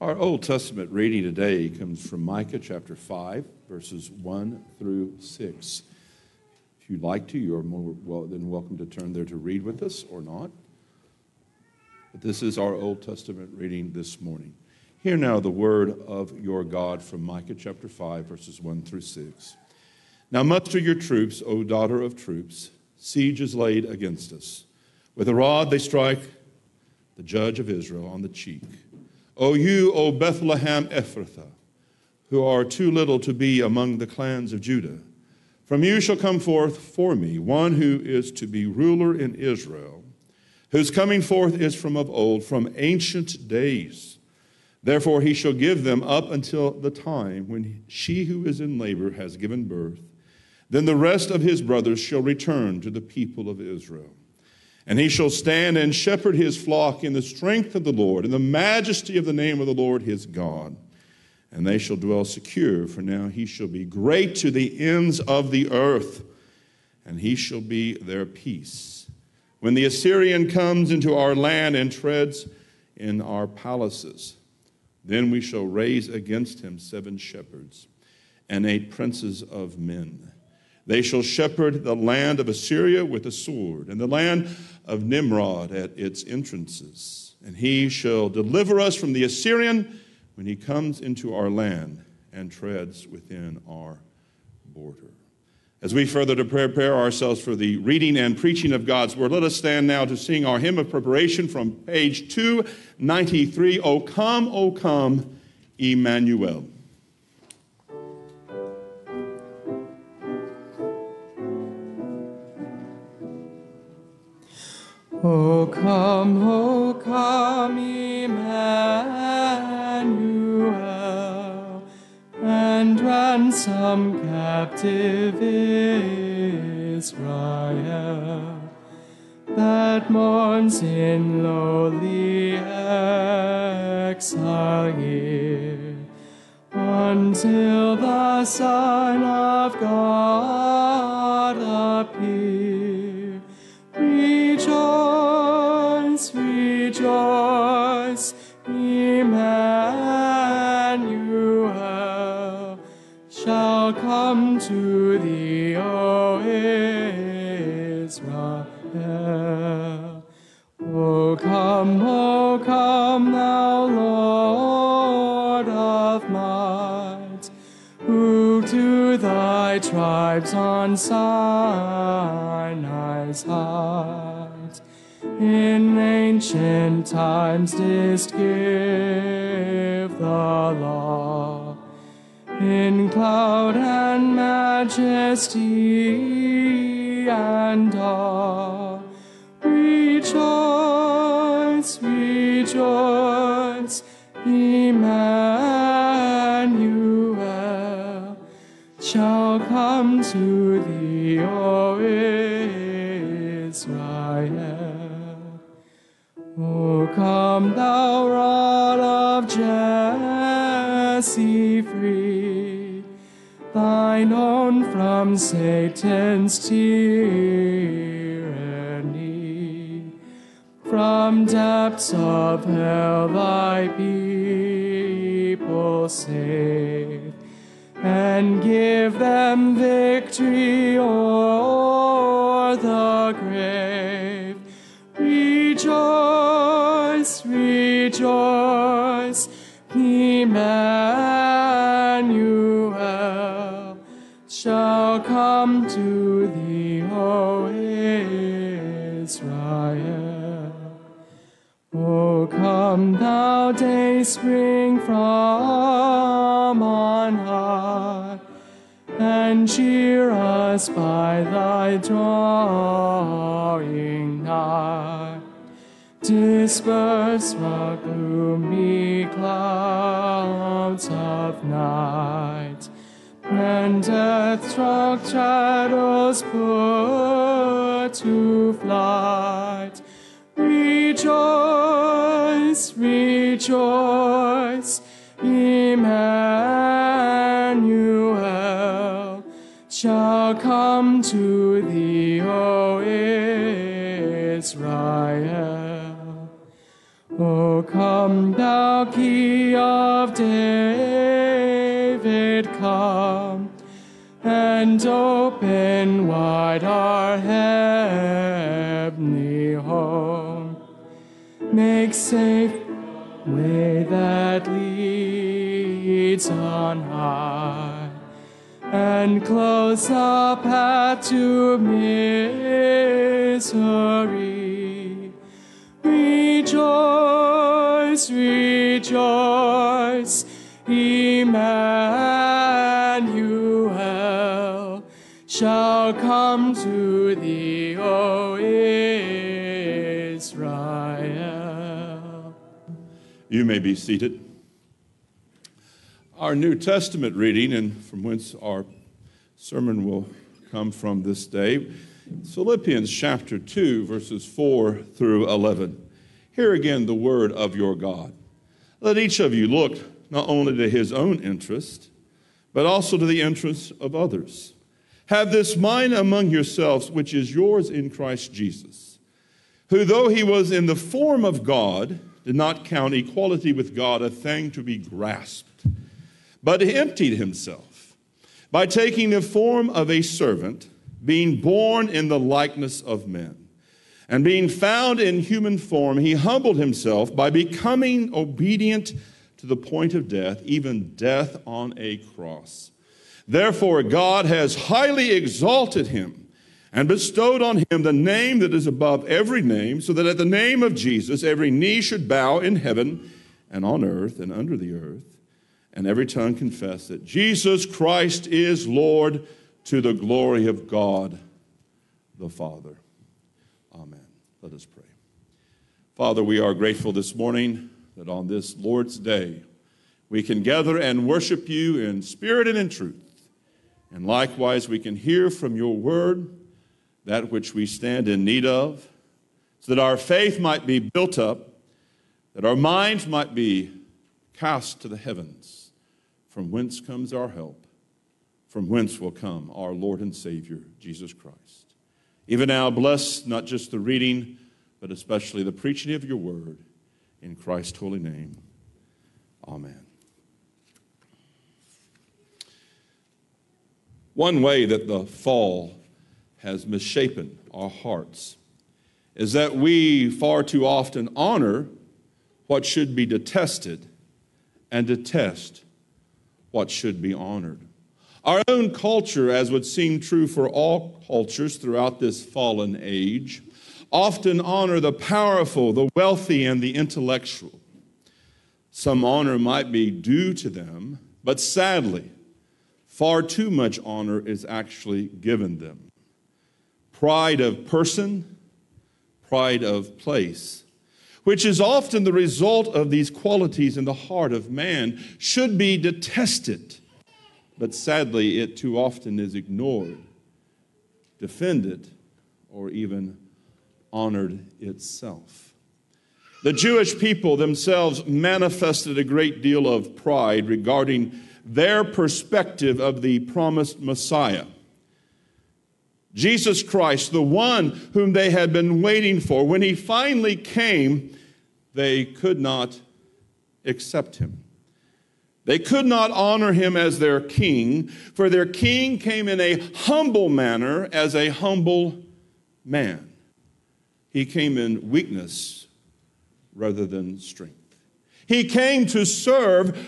Our Old Testament reading today comes from Micah chapter 5, verses 1 through 6. If you'd like to, you're more than welcome to turn there to read with us or not. But this is our Old Testament reading this morning. Hear now the word of your God from Micah chapter 5, verses 1 through 6. Now muster your troops, O daughter of troops. Siege is laid against us. With a rod they strike the judge of Israel on the cheek. O you, O Bethlehem Ephrathah, who are too little to be among the clans of Judah, from you shall come forth for me one who is to be ruler in Israel, whose coming forth is from of old, from ancient days. Therefore he shall give them up until the time when she who is in labor has given birth. Then the rest of his brothers shall return to the people of Israel. And he shall stand and shepherd his flock in the strength of the Lord, in the majesty of the name of the Lord his God. And they shall dwell secure, for now he shall be great to the ends of the earth, and he shall be their peace. When the Assyrian comes into our land and treads in our palaces, then we shall raise against him 7 shepherds and 8 princes of men. They shall shepherd the land of Assyria with a sword, and the land of Nimrod at its entrances. And he shall deliver us from the Assyrian when he comes into our land and treads within our border. As we further to prepare ourselves for the reading and preaching of God's word, let us stand now to sing our hymn of preparation from page 293, O come, Emmanuel. O come, Emmanuel, and ransom captive Israel, that mourns in lowly exile here, until the Son of God appear. Rejoice, Emmanuel shall come to thee, O Israel. O come, thou Lord of might, who to thy tribes on Sinai's height in ancient times didst give the law, in cloud and majesty and awe. Rejoice, Emmanuel shall come to thee, O Israel. O come, thou rod of Jesse free, thine own from Satan's tyranny. From depths of hell thy people save, and give them victory o'er the grave. Rejoice, Emmanuel shall come to thee, O Israel. O come, thou day spring from on high, and cheer us by thy drawing nigh. Disperse the gloomy clouds of night, and death-struck shadows put to flight. Rejoice, Emmanuel shall come to thee, O Israel. O O come, thou Key of David, come, and open wide our heavenly home. Make safe way that leads on high, and close the path to misery. Rejoice, rejoice, Emmanuel shall come to thee, O Israel. You may be seated. Our New Testament reading, and from whence our sermon will come from this day, Philippians chapter 2, verses 4 through 11. Hear again the word of your God. Let each of you look not only to his own interest, but also to the interests of others. Have this mind among yourselves, which is yours in Christ Jesus, who, though he was in the form of God, did not count equality with God a thing to be grasped, but emptied himself by taking the form of a servant, being born in the likeness of men. And being found in human form, he humbled himself by becoming obedient to the point of death, even death on a cross. Therefore, God has highly exalted him and bestowed on him the name that is above every name, so that at the name of Jesus every knee should bow in heaven and on earth and under the earth, and every tongue confess that Jesus Christ is Lord, to the glory of God the Father. Amen. Let us pray. Father, we are grateful this morning that on this Lord's Day we can gather and worship you in spirit and in truth. And likewise we can hear from your word that which we stand in need of, so that our faith might be built up, that our minds might be cast to the heavens, from whence comes our help, from whence will come our Lord and Savior, Jesus Christ. Even now, bless not just the reading, but especially the preaching of your word. In Christ's holy name, amen. One way that the fall has misshapen our hearts is that we far too often honor what should be detested and detest what should be honored. Our own culture, as would seem true for all cultures throughout this fallen age, often honor the powerful, the wealthy, and the intellectual. Some honor might be due to them, but sadly, far too much honor is actually given them. Pride of person, pride of place, which is often the result of these qualities in the heart of man, should be detested. But sadly, it too often is ignored, defended, or even honored itself. The Jewish people themselves manifested a great deal of pride regarding their perspective of the promised Messiah. Jesus Christ, the one whom they had been waiting for, when he finally came, they could not accept him. They could not honor him as their king, for their king came in a humble manner as a humble man. He came in weakness rather than strength. He came to serve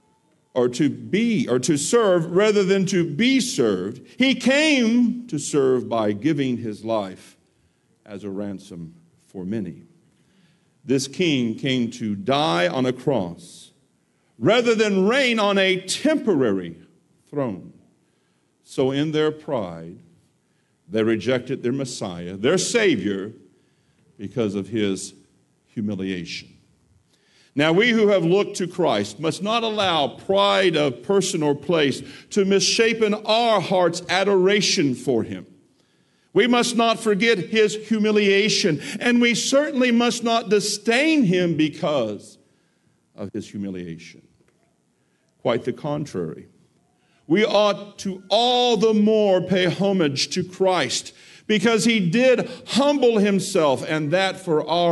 to serve rather than to be served. He came to serve by giving his life as a ransom for many. This king came to die on a cross rather than reign on a temporary throne. So in their pride, they rejected their Messiah, their Savior, because of his humiliation. Now, we who have looked to Christ must not allow pride of person or place to misshapen our heart's adoration for him. We must not forget his humiliation, and we certainly must not disdain him because of his humiliation. Quite the contrary. We ought to all the more pay homage to Christ because he did humble himself, and that for our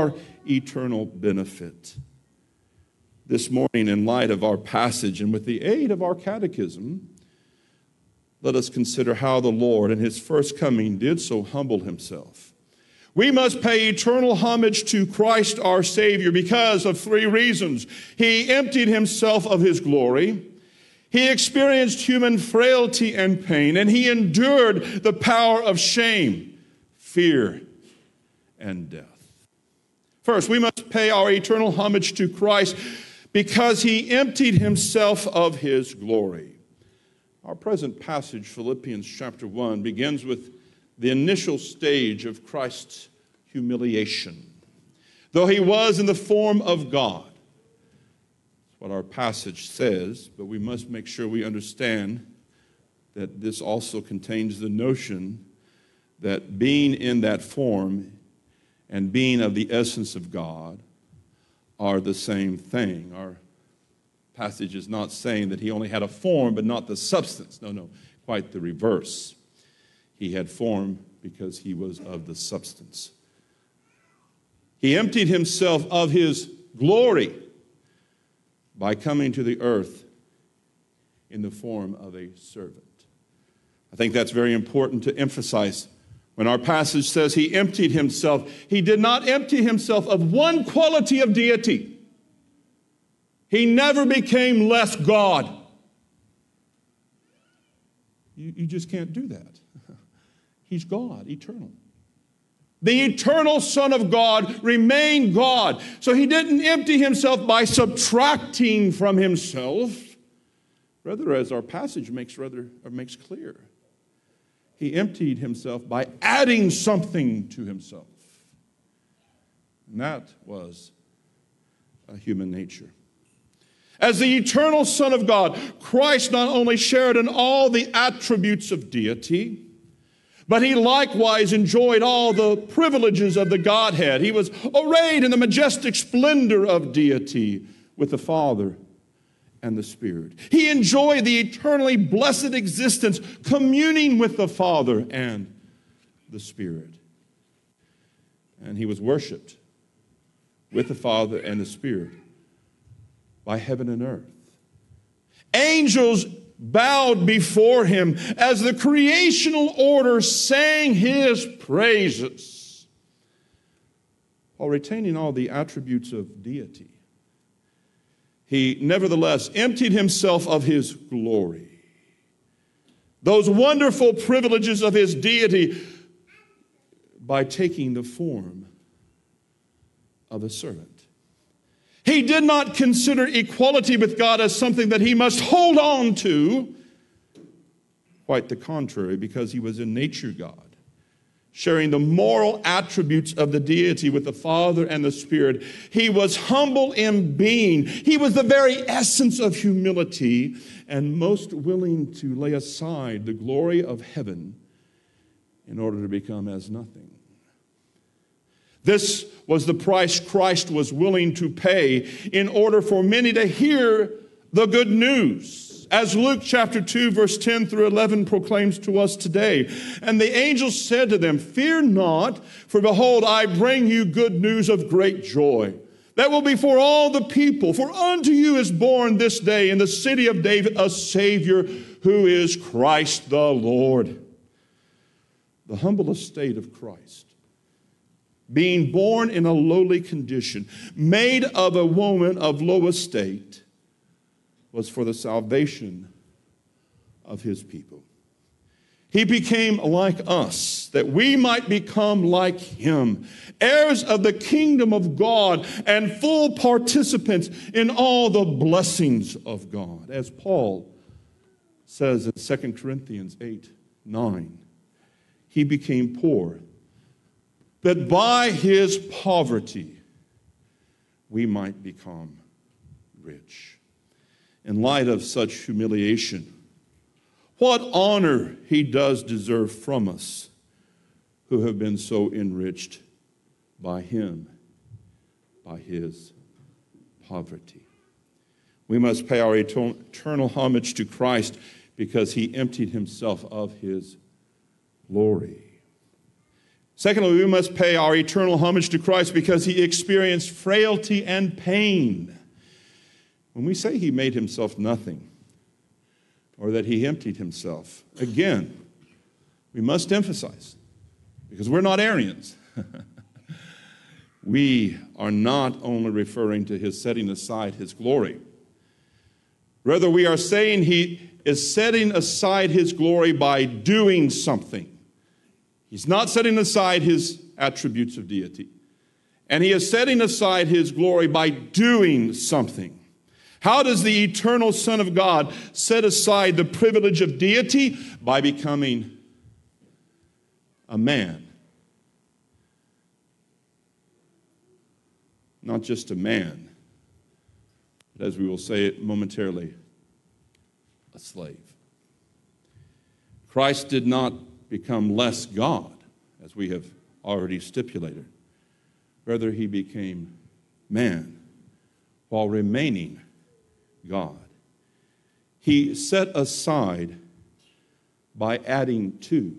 eternal benefit. This morning, in light of our passage and with the aid of our catechism, let us consider how the Lord in his first coming did so humble himself. We must pay eternal homage to Christ our Savior because of three reasons. He emptied himself of his glory. He experienced human frailty and pain, and he endured the power of shame, fear, and death. First, we must pay our eternal homage to Christ because he emptied himself of his glory. Our present passage, Philippians chapter 1, begins with the initial stage of Christ's humiliation. Though he was in the form of God, that's what our passage says, but we must make sure we understand that this also contains the notion that being in that form and being of the essence of God are the same thing. Our passage is not saying that he only had a form but not the substance. No, quite the reverse. He had form because he was of the substance. He emptied himself of his glory by coming to the earth in the form of a servant. I think that's very important to emphasize. When our passage says he emptied himself, he did not empty himself of one quality of deity. He never became less God. You just can't do that. He's God, eternal. The eternal Son of God remained God. So he didn't empty himself by subtracting from himself. Rather, as our passage makes clear, he emptied himself by adding something to himself. And that was a human nature. As the eternal Son of God, Christ not only shared in all the attributes of deity, but he likewise enjoyed all the privileges of the Godhead. He was arrayed in the majestic splendor of deity with the Father and the Spirit. He enjoyed the eternally blessed existence, communing with the Father and the Spirit. And he was worshiped with the Father and the Spirit by heaven and earth. Angels bowed before him as the creational order sang his praises, while retaining all the attributes of deity. He nevertheless emptied himself of his glory, those wonderful privileges of his deity, by taking the form of a servant. He did not consider equality with God as something that he must hold on to. Quite the contrary, because he was in nature God, sharing the moral attributes of the deity with the Father and the Spirit. He was humble in being. He was the very essence of humility and most willing to lay aside the glory of heaven in order to become as nothing. This was the price Christ was willing to pay in order for many to hear the good news, as Luke chapter 2, verse 10 through 11 proclaims to us today. And the angel said to them, "Fear not, for behold, I bring you good news of great joy. That will be for all the people. For unto you is born this day in the city of David a Savior, who is Christ the Lord." The humble estate of Christ, being born in a lowly condition, made of a woman of low estate, was for the salvation of his people. He became like us, that we might become like him, heirs of the kingdom of God and full participants in all the blessings of God. As Paul says in 2 Corinthians 8:9, he became poor, that by his poverty we might become rich. In light of such humiliation, what honor he does deserve from us who have been so enriched by him, by his poverty. We must pay our eternal homage to Christ because he emptied himself of his glory. Secondly, we must pay our eternal homage to Christ because he experienced frailty and pain. When we say he made himself nothing, or that he emptied himself, again, we must emphasize, because we're not Arians, we are not only referring to his setting aside his glory. Rather, we are saying he is setting aside his glory by doing something. He's not setting aside his attributes of deity. And he is setting aside his glory by doing something. How does the eternal Son of God set aside the privilege of deity? By becoming a man. Not just a man, but as we will say it momentarily, a slave. Christ did not become less God, as we have already stipulated. Rather, he became man while remaining God. He set aside by adding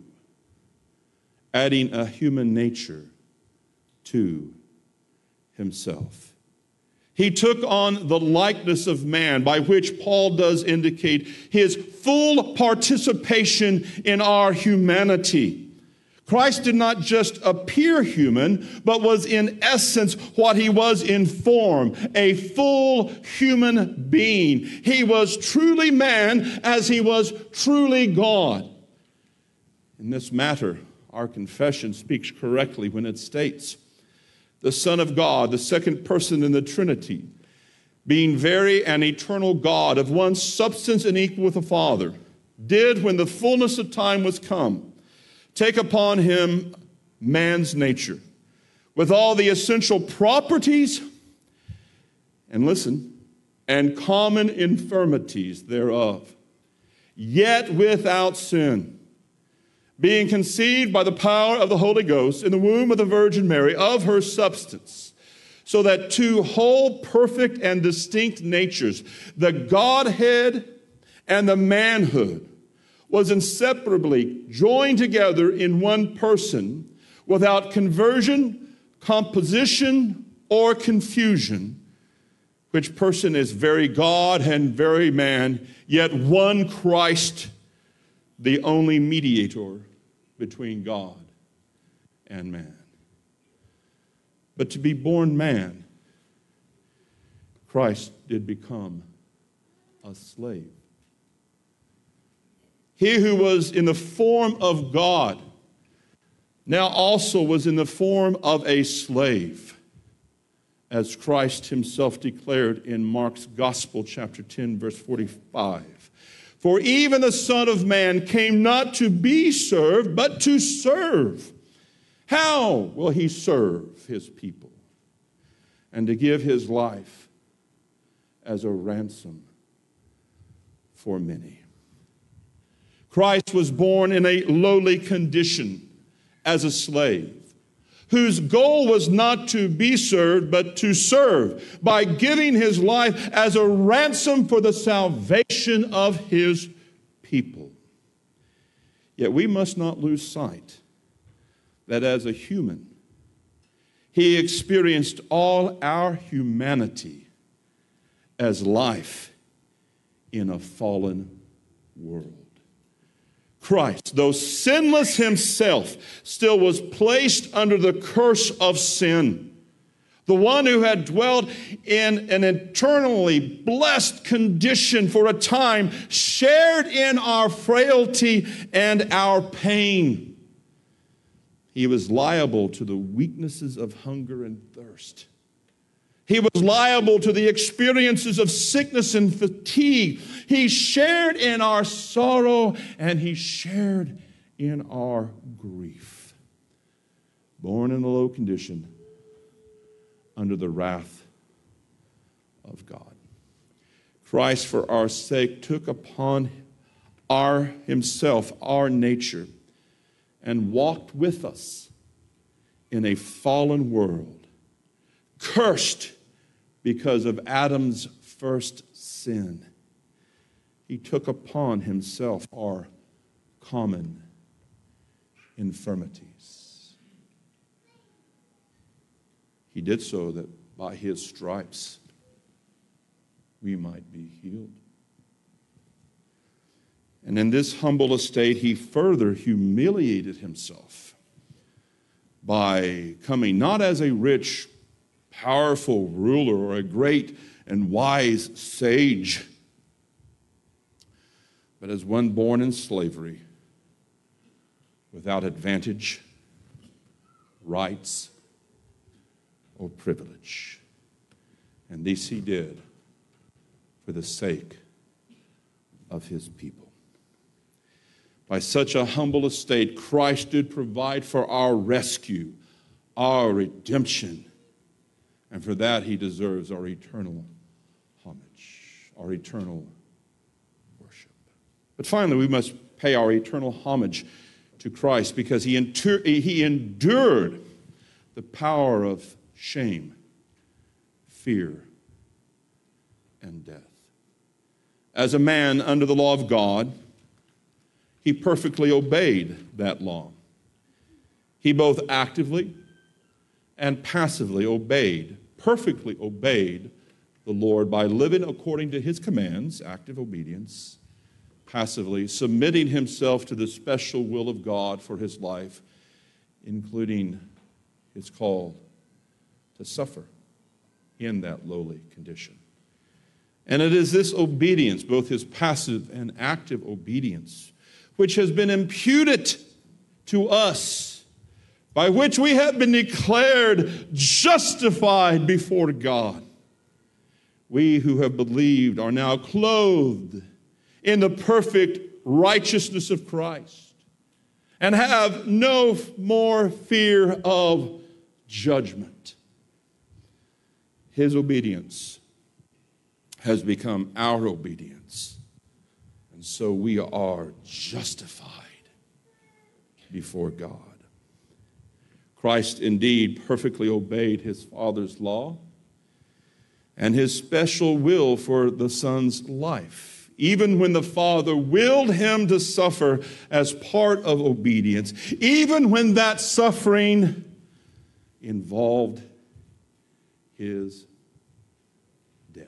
a human nature to himself. He took on the likeness of man, by which Paul does indicate his full participation in our humanity. Christ did not just appear human, but was in essence what he was in form, a full human being. He was truly man as he was truly God. In this matter, our confession speaks correctly when it states, the Son of God, the second person in the Trinity, being very and eternal God, of one substance and equal with the Father, did, when the fullness of time was come, take upon him man's nature, with all the essential properties, and listen, and common infirmities thereof, yet without sin, being conceived by the power of the Holy Ghost in the womb of the Virgin Mary, of her substance, so that two whole, perfect, and distinct natures, the Godhead and the manhood, was inseparably joined together in one person, without conversion, composition, or confusion, which person is very God and very man, yet one Christ, the only mediator between God and man. But to be born man, Christ did become a slave. He who was in the form of God now also was in the form of a slave, as Christ himself declared in Mark's Gospel, chapter 10, verse 45. For even the Son of Man came not to be served, but to serve. How will he serve his people? And to give his life as a ransom for many. Christ was born in a lowly condition as a slave, whose goal was not to be served, but to serve by giving his life as a ransom for the salvation of his people. Yet we must not lose sight that as a human, he experienced all our humanity as life in a fallen world. Christ, though sinless himself, still was placed under the curse of sin. The one who had dwelt in an eternally blessed condition for a time shared in our frailty and our pain. He was liable to the weaknesses of hunger and thirst. He was liable to the experiences of sickness and fatigue. He shared in our sorrow and he shared in our grief. Born in a low condition, under the wrath of God. Christ, for our sake, took upon himself our nature and walked with us in a fallen world, cursed because of Adam's first sin. He took upon himself our common infirmities. He did so that by his stripes we might be healed. And in this humble estate, he further humiliated himself by coming not as a rich, powerful ruler or a great and wise sage, but as one born in slavery, without advantage, rights, or privilege. And this he did for the sake of his people. By such a humble estate, Christ did provide for our rescue, our redemption, and for that he deserves our eternal homage, our eternal worship. But finally, we must pay our eternal homage to Christ because he endured the power of shame, fear, and death. As a man under the law of God, he perfectly obeyed that law. He both actively and passively perfectly obeyed the Lord by living according to his commands, active obedience, passively submitting himself to the special will of God for his life, including his call to suffer in that lowly condition. And it is this obedience, both his passive and active obedience, which has been imputed to us, by which we have been declared justified before God. We who have believed are now clothed in the perfect righteousness of Christ and have no more fear of judgment. His obedience has become our obedience. And so we are justified before God. Christ indeed perfectly obeyed his Father's law and his special will for the Son's life, even when the Father willed him to suffer as part of obedience, even when that suffering involved his death.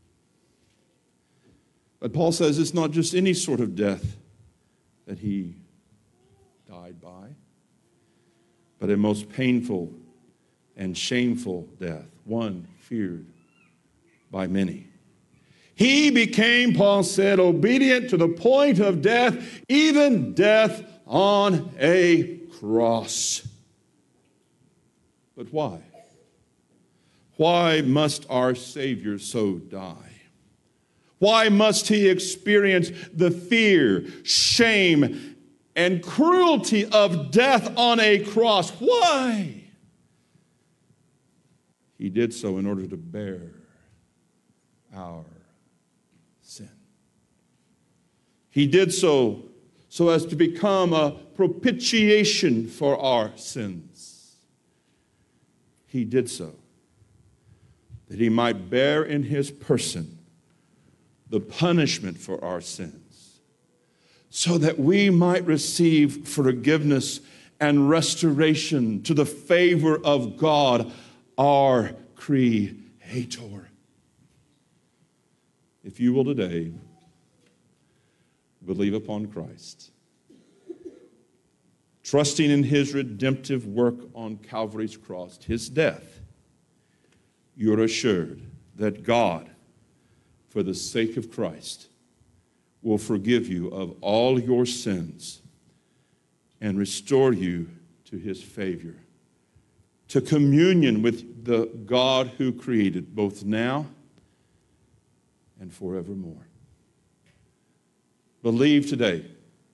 But Paul says it's not just any sort of death that he died by, but a most painful and shameful death, one feared by many. He became, Paul said, obedient to the point of death, even death on a cross. But why? Why must our Savior so die? Why must he experience the fear, shame, and cruelty of death on a cross? Why? He did so in order to bear our sin. He did so as to become a propitiation for our sins. He did so that he might bear in his person the punishment for our sins, so that we might receive forgiveness and restoration to the favor of God, our Creator. If you will today believe upon Christ, trusting in his redemptive work on Calvary's cross, his death, you're assured that God, for the sake of Christ, will forgive you of all your sins and restore you to his favor, to communion with the God who created both now and forevermore. Believe today.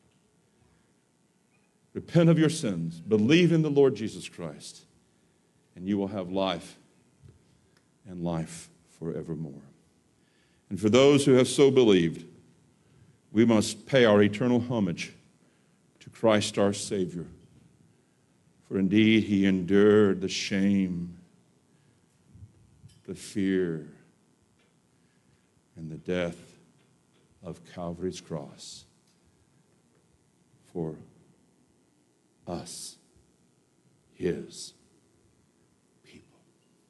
Repent of your sins. Believe in the Lord Jesus Christ, and you will have life and life forevermore. And for those who have so believed, we must pay our eternal homage to Christ our Savior. For indeed he endured the shame, the fear, and the death of Calvary's cross for us, his people.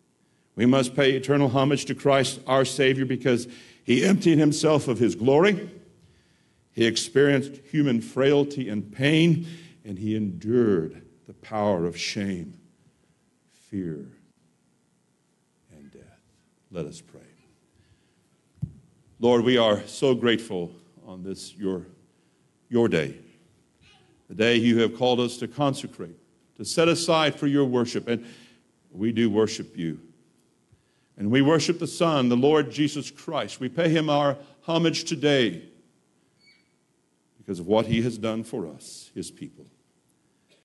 We must pay eternal homage to Christ, our Savior, because he emptied himself of his glory. He experienced human frailty and pain, and he endured the power of shame, fear, and death. Let us pray. Lord, we are so grateful on this, your day, the day you have called us to consecrate, to set aside for your worship. And we do worship you. And we worship the Son, the Lord Jesus Christ. We pay him our homage today because of what he has done for us, his people.